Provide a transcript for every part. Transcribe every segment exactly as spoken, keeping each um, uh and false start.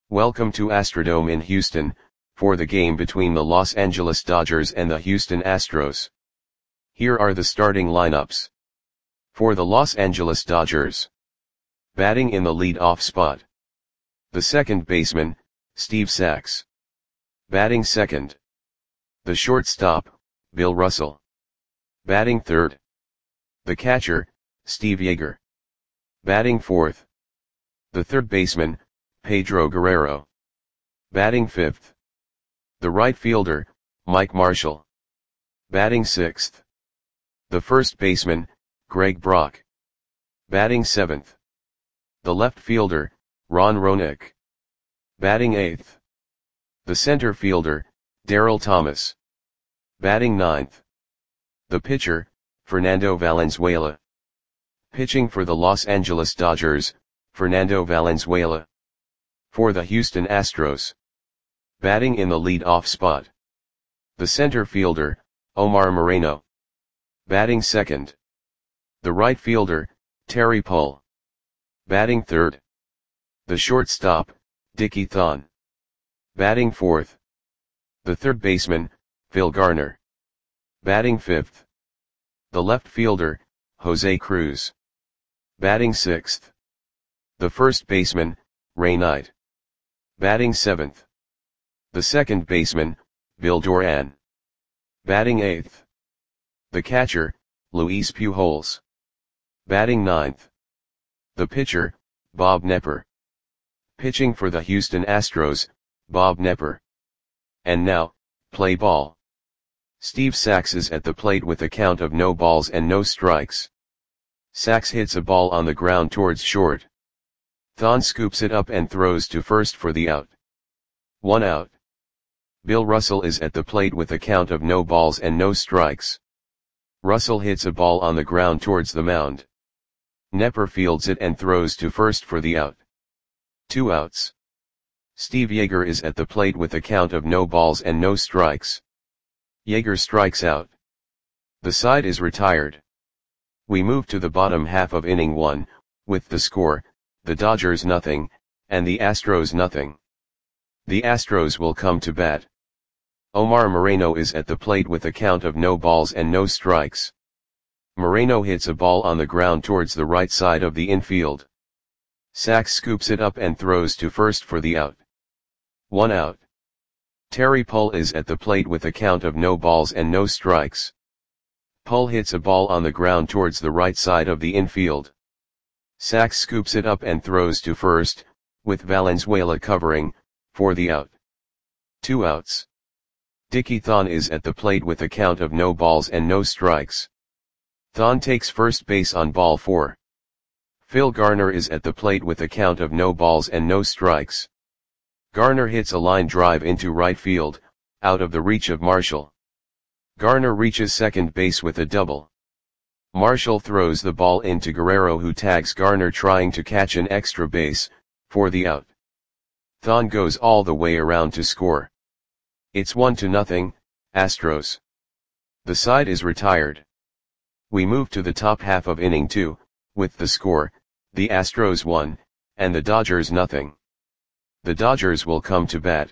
Welcome to Astrodome in Houston, for the game between the Los Angeles Dodgers and the Houston Astros. Here are the starting lineups. For the Los Angeles Dodgers. Batting in the lead-off spot. The second baseman, Steve Sax. Batting second. The shortstop, Bill Russell. Batting third. The catcher, Steve Yeager. Batting fourth. The third baseman, Pedro Guerrero. Batting fifth. The right fielder, Mike Marshall. Batting sixth. The first baseman, Greg Brock. Batting seventh. The left fielder, Ron Roenick. Batting eighth. The center fielder, Darryl Thomas. Batting ninth. The pitcher, Fernando Valenzuela. Pitching for the Los Angeles Dodgers, Fernando Valenzuela. For the Houston Astros. Batting in the lead-off spot. The center fielder, Omar Moreno. Batting second. The right fielder, Terry Pull. Batting third. The shortstop, Dickie Thon. Batting fourth. The third baseman, Phil Garner. Batting fifth. The left fielder, Jose Cruz. Batting sixth. The first baseman, Ray Knight. Batting seventh. The second baseman, Bill Doran. Batting eighth. The catcher, Luis Pujols. Batting ninth. The pitcher, Bob Knepper. Pitching for the Houston Astros, Bob Knepper. And now, play ball. Steve Sax is at the plate with a count of no balls and no strikes. Sax hits a ball on the ground towards short. Thon scoops it up and throws to first for the out. One out. Bill Russell is at the plate with a count of no balls and no strikes. Russell hits a ball on the ground towards the mound. Knepper fields it and throws to first for the out. Two outs. Steve Yeager is at the plate with a count of no balls and no strikes. Yeager strikes out. The side is retired. We move to the bottom half of inning one, with the score, the Dodgers nothing, and the Astros nothing. The Astros will come to bat. Omar Moreno is at the plate with a count of no balls and no strikes. Moreno hits a ball on the ground towards the right side of the infield. Sax scoops it up and throws to first for the out. One out. Terry Pull is at the plate with a count of no balls and no strikes. Pull hits a ball on the ground towards the right side of the infield. Sax scoops it up and throws to first, with Valenzuela covering, for the out. Two outs. Dickie Thon is at the plate with a count of no balls and no strikes. Thon takes first base on ball four. Phil Garner is at the plate with a count of no balls and no strikes. Garner hits a line drive into right field, out of the reach of Marshall. Garner reaches second base with a double. Marshall throws the ball into Guerrero, who tags Garner trying to catch an extra base, for the out. Thon goes all the way around to score. It's one to nothing, Astros. The side is retired. We move to the top half of inning two, with the score, the Astros one, and the Dodgers nothing. The Dodgers will come to bat.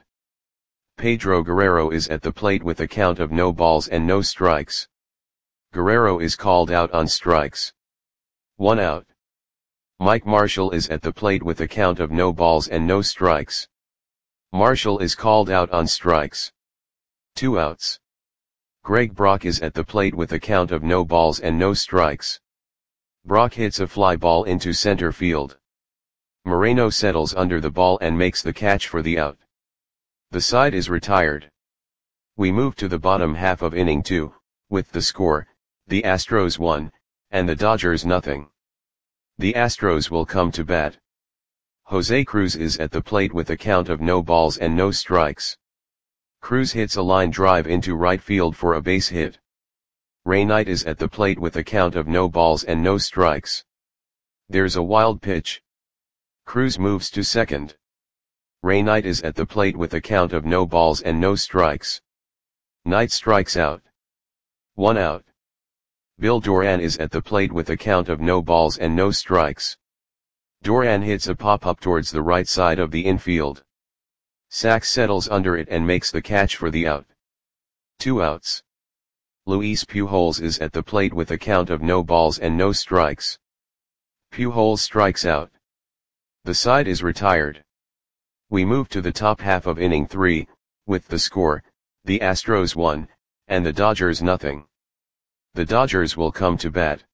Pedro Guerrero is at the plate with a count of no balls and no strikes. Guerrero is called out on strikes. One out. Mike Marshall is at the plate with a count of no balls and no strikes. Marshall is called out on strikes. Two outs. Greg Brock is at the plate with a count of no balls and no strikes. Brock hits a fly ball into center field. Moreno settles under the ball and makes the catch for the out. The side is retired. We move to the bottom half of inning two, with the score, the Astros one, and the Dodgers nothing. The Astros will come to bat. Jose Cruz is at the plate with a count of no balls and no strikes. Cruz hits a line drive into right field for a base hit. Ray Knight is at the plate with a count of no balls and no strikes. There's a wild pitch. Cruz moves to second. Ray Knight is at the plate with a count of no balls and no strikes. Knight strikes out. One out. Bill Doran is at the plate with a count of no balls and no strikes. Doran hits a pop-up towards the right side of the infield. Sachs settles under it and makes the catch for the out. Two outs. Luis Pujols is at the plate with a count of no balls and no strikes. Pujols strikes out. The side is retired. We move to the top half of inning three, with the score, the Astros one, and the Dodgers nothing. The Dodgers will come to bat.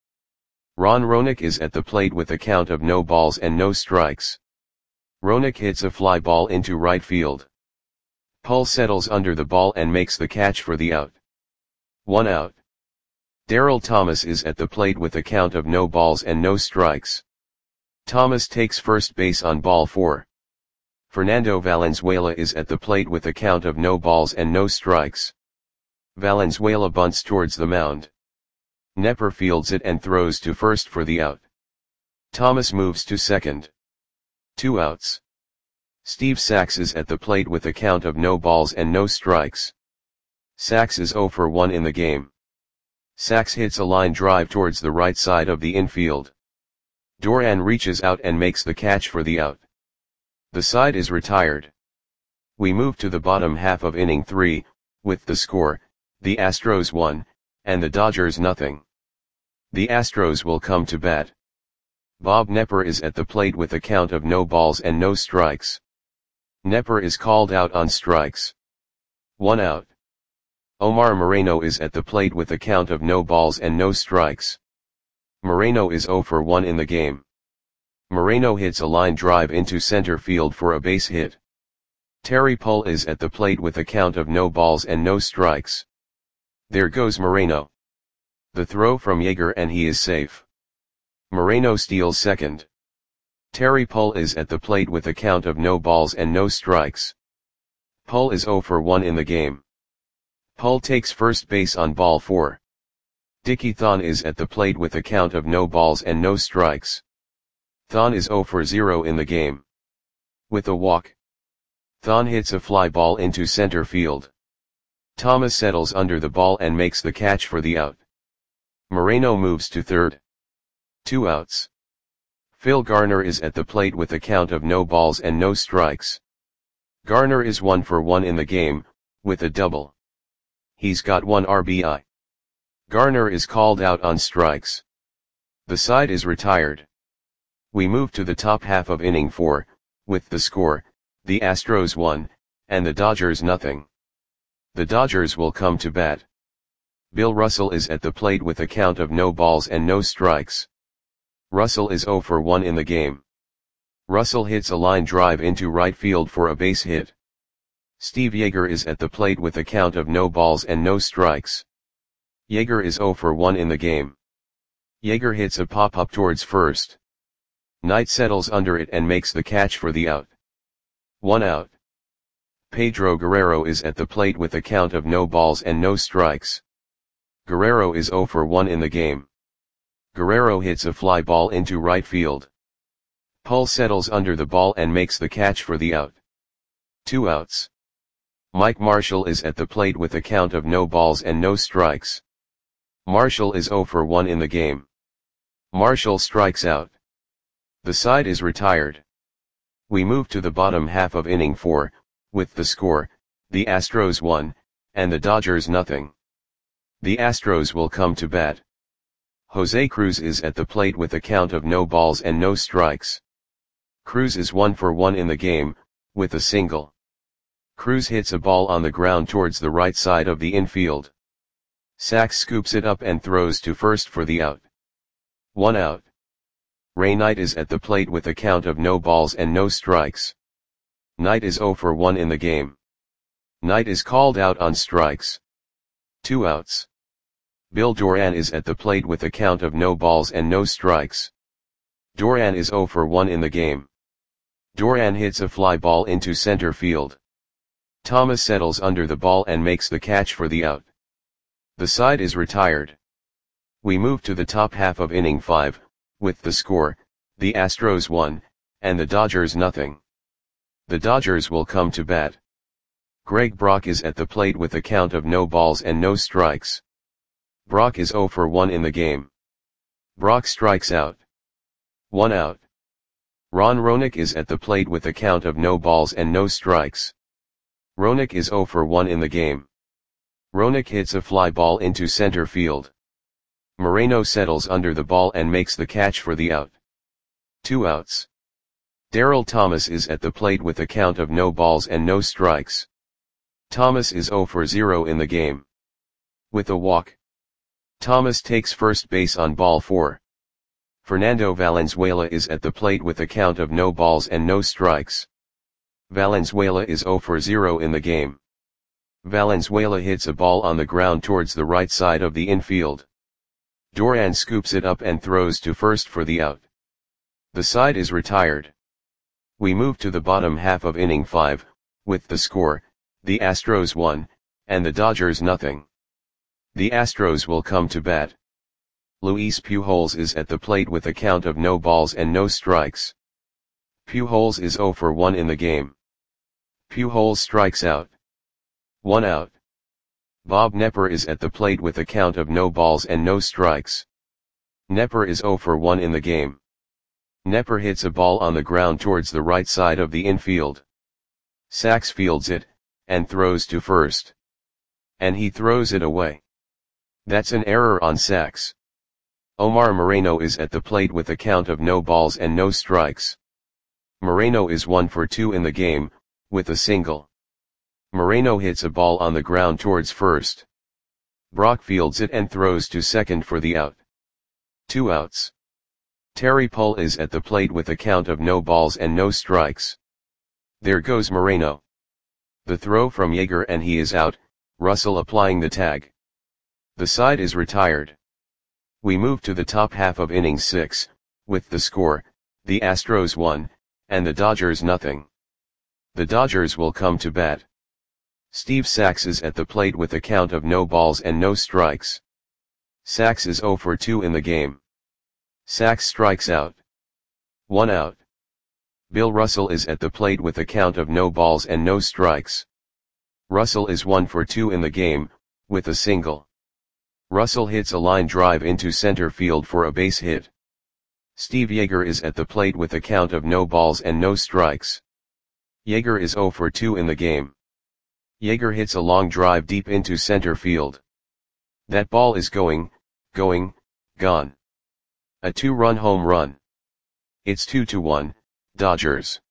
Ron Roenicke is at the plate with a count of no balls and no strikes. Roenicke hits a fly ball into right field. Pull settles under the ball and makes the catch for the out. One out. Darryl Thomas is at the plate with a count of no balls and no strikes. Thomas takes first base on ball four. Fernando Valenzuela is at the plate with a count of no balls and no strikes. Valenzuela bunts towards the mound. Knepper fields it and throws to first for the out. Thomas moves to second. Two outs. Steve Sachs is at the plate with a count of no balls and no strikes. Sachs is oh for one in the game. Sachs hits a line drive towards the right side of the infield. Duran reaches out and makes the catch for the out. The side is retired. We move to the bottom half of inning three, with the score, the Astros one, and the Dodgers nothing. The Astros will come to bat. Bob Knepper is at the plate with a count of no balls and no strikes. Knepper is called out on strikes. One out. Omar Moreno is at the plate with a count of no balls and no strikes. Moreno is oh for one in the game. Moreno hits a line drive into center field for a base hit. Terry Pull is at the plate with a count of no balls and no strikes. There goes Moreno. The throw from Yeager and he is safe. Moreno steals second. Terry Pull is at the plate with a count of no balls and no strikes. Pull is oh for one in the game. Pull takes first base on ball four. Dickie Thon is at the plate with a count of no balls and no strikes. Thon is oh for zero in the game. With a walk. Thon hits a fly ball into center field. Thomas settles under the ball and makes the catch for the out. Moreno moves to third. Two outs. Phil Garner is at the plate with a count of no balls and no strikes. Garner is one for one in the game, with a double. He's got one R B I. Garner is called out on strikes. The side is retired. We move to the top half of inning four, with the score, the Astros one, and the Dodgers nothing. The Dodgers will come to bat. Bill Russell is at the plate with a count of no balls and no strikes. Russell is oh for one in the game. Russell hits a line drive into right field for a base hit. Steve Yeager is at the plate with a count of no balls and no strikes. Yeager is oh for one in the game. Yeager hits a pop-up towards first. Knight settles under it and makes the catch for the out. One out. Pedro Guerrero is at the plate with a count of no balls and no strikes. Guerrero is oh for one in the game. Guerrero hits a fly ball into right field. Pull settles under the ball and makes the catch for the out. Two outs. Mike Marshall is at the plate with a count of no balls and no strikes. Marshall is oh for one in the game. Marshall strikes out. The side is retired. We move to the bottom half of inning four, with the score, the Astros one, and the Dodgers nothing. The Astros will come to bat. Jose Cruz is at the plate with a count of no balls and no strikes. Cruz is one for one in the game, with a single. Cruz hits a ball on the ground towards the right side of the infield. Sachs scoops it up and throws to first for the out. One out. Ray Knight is at the plate with a count of no balls and no strikes. Knight is oh for one in the game. Knight is called out on strikes. Two outs. Bill Duran is at the plate with a count of no balls and no strikes. Duran is oh for one in the game. Duran hits a fly ball into center field. Thomas settles under the ball and makes the catch for the out. The side is retired. We move to the top half of inning five, with the score, the Astros one, and the Dodgers nothing. The Dodgers will come to bat. Greg Brock is at the plate with a count of no balls and no strikes. Brock is oh for one in the game. Brock strikes out. One out. Ron Roenicke is at the plate with a count of no balls and no strikes. Roenick is zero for one in the game. Roenick hits a fly ball into center field. Moreno settles under the ball and makes the catch for the out. Two outs. Darryl Thomas is at the plate with a count of no balls and no strikes. Thomas is zero for zero in the game. With a walk. Thomas takes first base on ball four. Fernando Valenzuela is at the plate with a count of no balls and no strikes. Valenzuela is zero for zero in the game. Valenzuela hits a ball on the ground towards the right side of the infield. Duran scoops it up and throws to first for the out. The side is retired. We move to the bottom half of inning five, with the score, the Astros one, and the Dodgers nothing. The Astros will come to bat. Luis Pujols is at the plate with a count of no balls and no strikes. Pujols is zero for one in the game. Pujols strikes out. One out. Bob Knepper is at the plate with a count of no balls and no strikes. Knepper is zero for one in the game. Knepper hits a ball on the ground towards the right side of the infield. Sachs fields it, and throws to first. And he throws it away. That's an error on Sachs. Omar Moreno is at the plate with a count of no balls and no strikes. Moreno is one for two in the game, with a single. Moreno hits a ball on the ground towards first. Brock fields it and throws to second for the out. Two outs. Terry Pull is at the plate with a count of no balls and no strikes. There goes Moreno. The throw from Yeager and he is out, Russell applying the tag. The side is retired. We move to the top half of inning six, with the score, the Astros one, and the Dodgers nothing. The Dodgers will come to bat. Steve Sachs is at the plate with a count of no balls and no strikes. Sachs is zero for two in the game. Sachs strikes out. One out. Bill Russell is at the plate with a count of no balls and no strikes. Russell is one for two in the game, with a single. Russell hits a line drive into center field for a base hit. Steve Yeager is at the plate with a count of no balls and no strikes. Yeager is zero for two in the game. Yeager hits a long drive deep into center field. That ball is going, going, gone. A two-run home run. It's two to one, Dodgers.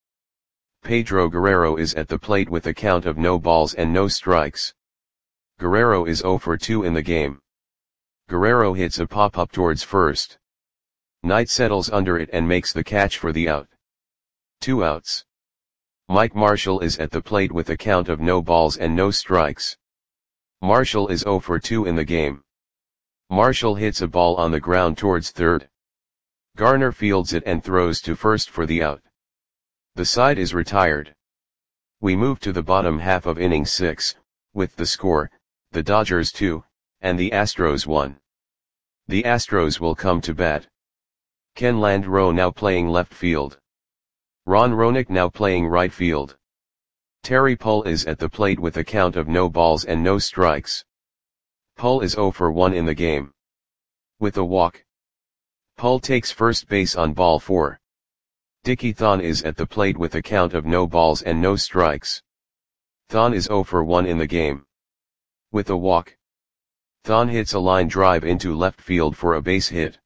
Pedro Guerrero is at the plate with a count of no balls and no strikes. Guerrero is zero for two in the game. Guerrero hits a pop-up towards first. Knight settles under it and makes the catch for the out. Two outs. Mike Marshall is at the plate with a count of no balls and no strikes. Marshall is zero for two in the game. Marshall hits a ball on the ground towards third. Garner fields it and throws to first for the out. The side is retired. We move to the bottom half of inning six, with the score, the Dodgers two, and the Astros one. The Astros will come to bat. Ken Landreau now playing left field. Ron Roenick now playing right field. Terry Pull is at the plate with a count of no balls and no strikes. Pull is zero for one in the game. With a walk. Pull takes first base on ball four. Dickie Thon is at the plate with a count of no balls and no strikes. Thon is zero for one in the game. With a walk. Thon hits a line drive into left field for a base hit.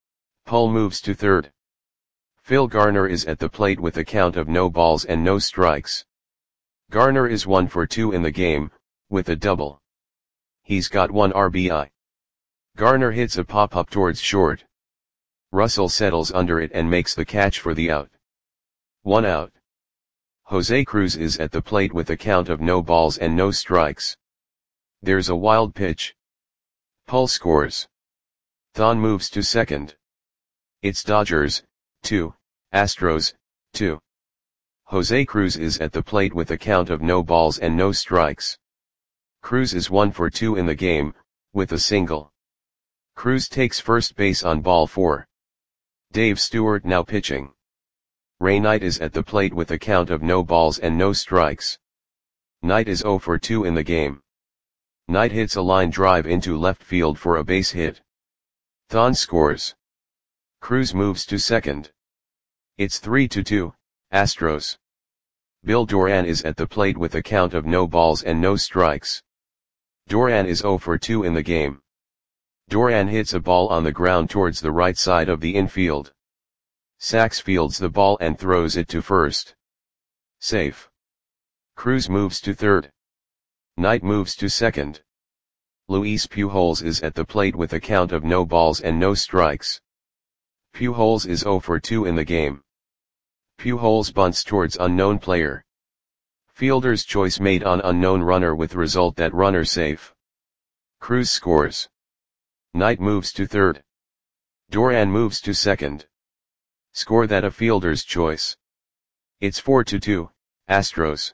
Pull moves to third. Phil Garner is at the plate with a count of no balls and no strikes. Garner is one for two in the game, with a double. He's got one R B I. Garner hits a pop-up towards short. Russell settles under it and makes the catch for the out. One out. Jose Cruz is at the plate with a count of no balls and no strikes. There's a wild pitch. Pull scores. Thon moves to second. It's Dodgers, two, Astros, two. Jose Cruz is at the plate with a count of no balls and no strikes. Cruz is one for two in the game, with a single. Cruz takes first base on ball four. Dave Stewart now pitching. Ray Knight is at the plate with a count of no balls and no strikes. Knight is zero for two in the game. Knight hits a line drive into left field for a base hit. Thon scores. Cruz moves to second. It's three to two, Astros. Bill Doran is at the plate with a count of no balls and no strikes. Doran is zero for two in the game. Doran hits a ball on the ground towards the right side of the infield. Sachs fields the ball and throws it to first. Safe. Cruz moves to third. Knight moves to second. Luis Pujols is at the plate with a count of no balls and no strikes. Pujols is zero for two in the game. Pujols bunts towards unknown player. Fielder's choice made on unknown runner with result that runner safe. Cruz scores. Knight moves to third. Doran moves to second. Score that a fielder's choice. It's four to two, Astros.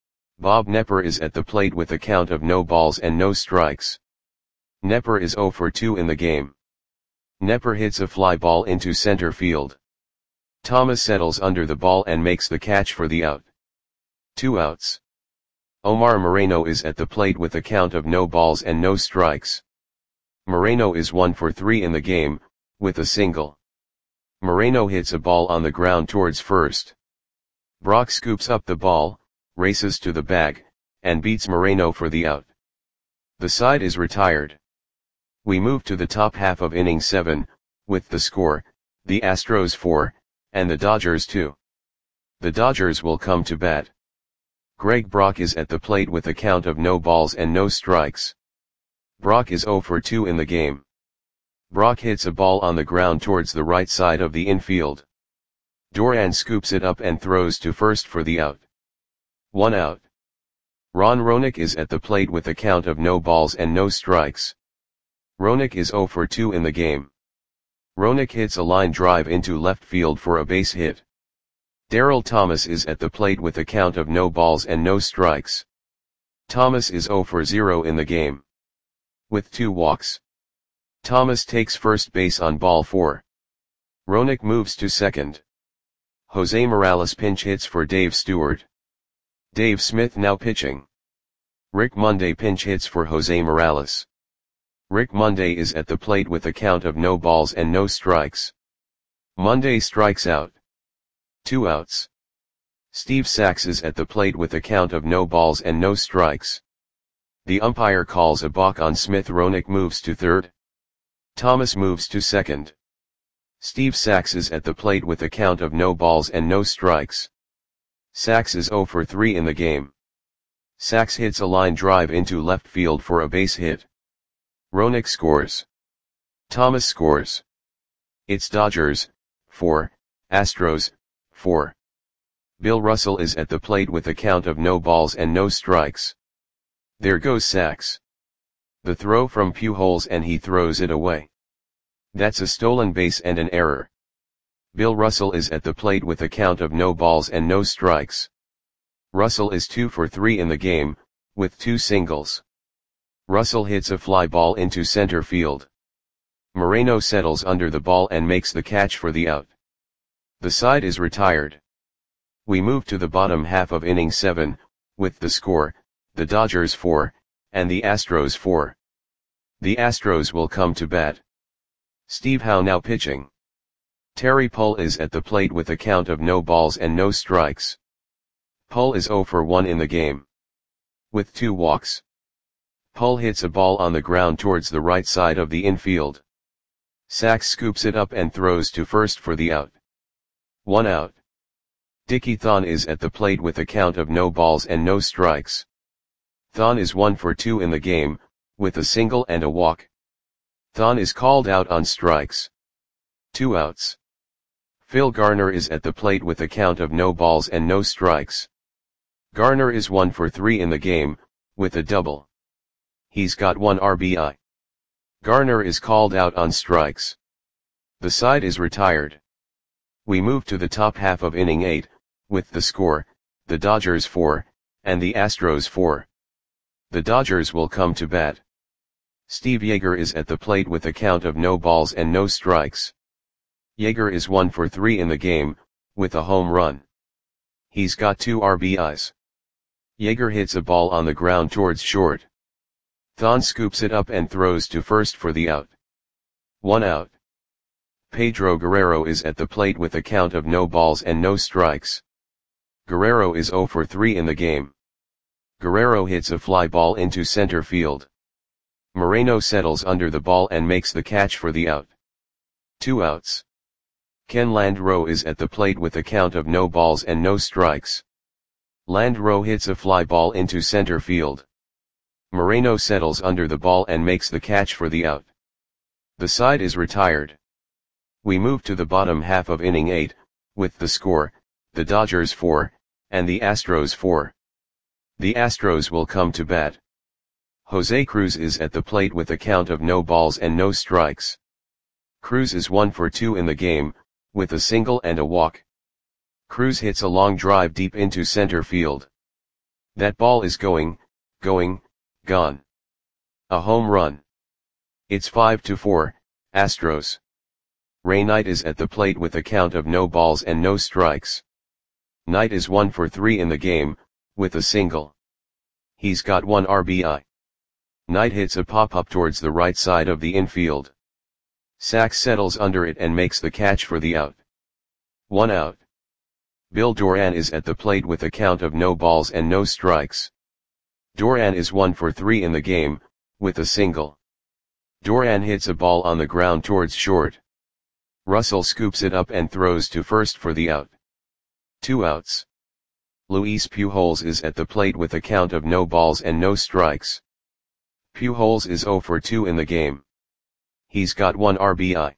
Bob Knepper is at the plate with a count of no balls and no strikes. Knepper is zero for two in the game. Knepper hits a fly ball into center field. Thomas settles under the ball and makes the catch for the out. Two outs. Omar Moreno is at the plate with a count of no balls and no strikes. Moreno is one for three in the game, with a single. Moreno hits a ball on the ground towards first. Brock scoops up the ball, races to the bag, and beats Moreno for the out. The side is retired. We move to the top half of inning seven, with the score, the Astros four, and the Dodgers two. The Dodgers will come to bat. Greg Brock is at the plate with a count of no balls and no strikes. Brock is zero for two in the game. Brock hits a ball on the ground towards the right side of the infield. Doran scoops it up and throws to first for the out. One out. Ron Roenick is at the plate with a count of no balls and no strikes. Roenick is zero for two in the game. Roenick hits a line drive into left field for a base hit. Darryl Thomas is at the plate with a count of no balls and no strikes. Thomas is zero for zero in the game. With two walks. Thomas takes first base on ball four. Roenick moves to second. Jose Morales pinch hits for Dave Stewart. Dave Smith now pitching. Rick Monday pinch hits for Jose Morales. Rick Monday is at the plate with a count of no balls and no strikes. Monday strikes out. Two outs. Steve Sachs is at the plate with a count of no balls and no strikes. The umpire calls a balk on Smith. Roenick moves to third. Thomas moves to second. Steve Sachs is at the plate with a count of no balls and no strikes. Sachs is zero for three in the game. Sachs hits a line drive into left field for a base hit. Roenick scores. Thomas scores. It's Dodgers, four, Astros, four. Bill Russell is at the plate with a count of no balls and no strikes. There goes Sachs. The throw from Pujols and he throws it away. That's a stolen base and an error. Bill Russell is at the plate with a count of no balls and no strikes. Russell is two for three in the game, with two singles. Russell hits a fly ball into center field. Moreno settles under the ball and makes the catch for the out. The side is retired. We move to the bottom half of inning seven, with the score, the Dodgers four, and the Astros four. The Astros will come to bat. Steve Howe now pitching. Terry Pull is at the plate with a count of no balls and no strikes. Pull is zero for one in the game. With two walks. Pull hits a ball on the ground towards the right side of the infield. Sachs scoops it up and throws to first for the out. One out. Dickie Thon is at the plate with a count of no balls and no strikes. Thon is one for two in the game, with a single and a walk. Thon is called out on strikes. Two outs. Phil Garner is at the plate with a count of no balls and no strikes. Garner is one for three in the game, with a double. He's got one R B I. Garner is called out on strikes. The side is retired. We move to the top half of inning eight, with the score, the Dodgers four, and the Astros four. The Dodgers will come to bat. Steve Yeager is at the plate with a count of no balls and no strikes. Yeager is one for three in the game, with a home run. He's got two R B Is. Yeager hits a ball on the ground towards short. Thon scoops it up and throws to first for the out. One out. Pedro Guerrero is at the plate with a count of no balls and no strikes. Guerrero is zero for three in the game. Guerrero hits a fly ball into center field. Moreno settles under the ball and makes the catch for the out. Two outs. Ken Landreau is at the plate with a count of no balls and no strikes. Landreau hits a fly ball into center field. Moreno settles under the ball and makes the catch for the out. The side is retired. We move to the bottom half of inning eight, with the score, the Dodgers four, and the Astros four. The Astros will come to bat. Jose Cruz is at the plate with a count of no balls and no strikes. Cruz is one for two in the game, with a single and a walk. Cruz hits a long drive deep into center field. That ball is going, going, gone. A home run. It's five to four, Astros. Ray Knight is at the plate with a count of no balls and no strikes. Knight is one for three in the game, with a single. He's got one R B I. Knight hits a pop-up towards the right side of the infield. Sachs settles under it and makes the catch for the out. One out. Bill Doran is at the plate with a count of no balls and no strikes. Doran is one for three in the game, with a single. Doran hits a ball on the ground towards short. Russell scoops it up and throws to first for the out. Two outs. Luis Pujols is at the plate with a count of no balls and no strikes. Pujols is zero for two in the game. He's got one R B I.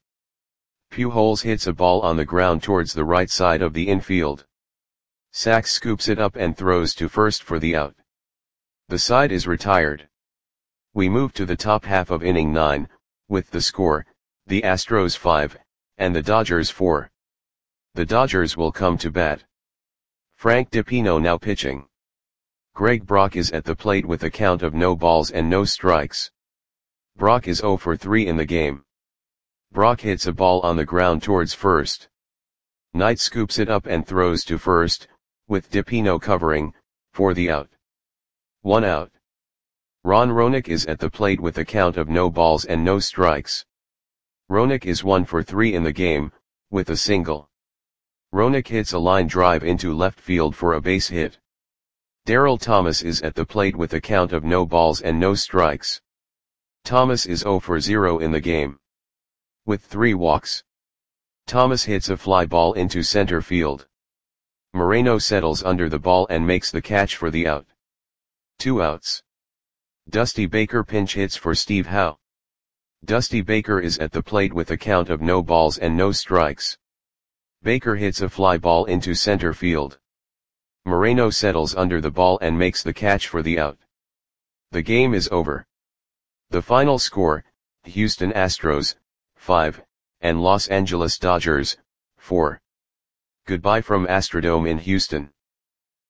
Pujols hits a ball on the ground towards the right side of the infield. Sachs scoops it up and throws to first for the out. The side is retired. We move to the top half of inning nine, with the score, the Astros five, and the Dodgers four. The Dodgers will come to bat. Frank DiPino now pitching. Greg Brock is at the plate with a count of no balls and no strikes. Brock is zero for three in the game. Brock hits a ball on the ground towards first. Knight scoops it up and throws to first, with DiPino covering, for the out. One out. Ron Roenick is at the plate with a count of no balls and no strikes. Roenick is one for three in the game, with a single. Roenick hits a line drive into left field for a base hit. Darryl Thomas is at the plate with a count of no balls and no strikes. Thomas is zero for zero in the game. With three walks. Thomas hits a fly ball into center field. Moreno settles under the ball and makes the catch for the out. Two outs. Dusty Baker pinch hits for Steve Howe. Dusty Baker is at the plate with a count of no balls and no strikes. Baker hits a fly ball into center field. Moreno settles under the ball and makes the catch for the out. The game is over. The final score, Houston Astros, five, and Los Angeles Dodgers, four. Goodbye from Astrodome in Houston.